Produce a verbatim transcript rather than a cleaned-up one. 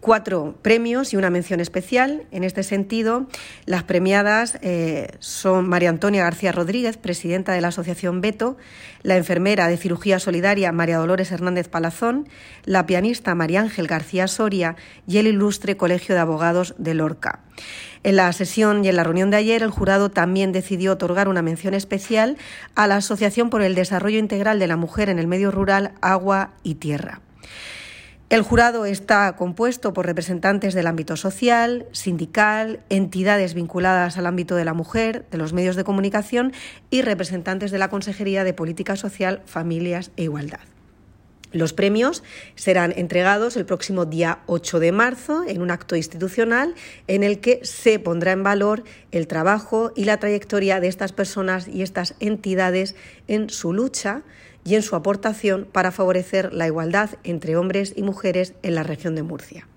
cuatro premios y una mención especial. En este sentido, las premiadas eh, son María Antonia García Rodríguez, presidenta de la Asociación Beto, la enfermera de cirugía solidaria María Dolores Hernández Palazón, la pianista María Ángel García Soria y el ilustre Colegio de Abogados de Lorca. En la sesión y en la reunión de ayer, el jurado también decidió otorgar una mención especial a la Asociación por el Desarrollo Integral de la Mujer en el Medio Rural, Agua y Tierra. El jurado está compuesto por representantes del ámbito social, sindical, entidades vinculadas al ámbito de la mujer, de los medios de comunicación y representantes de la Consejería de Política Social, Familias e Igualdad. Los premios serán entregados el próximo día ocho de marzo en un acto institucional en el que se pondrá en valor el trabajo y la trayectoria de estas personas y estas entidades en su lucha y en su aportación para favorecer la igualdad entre hombres y mujeres en la región de Murcia.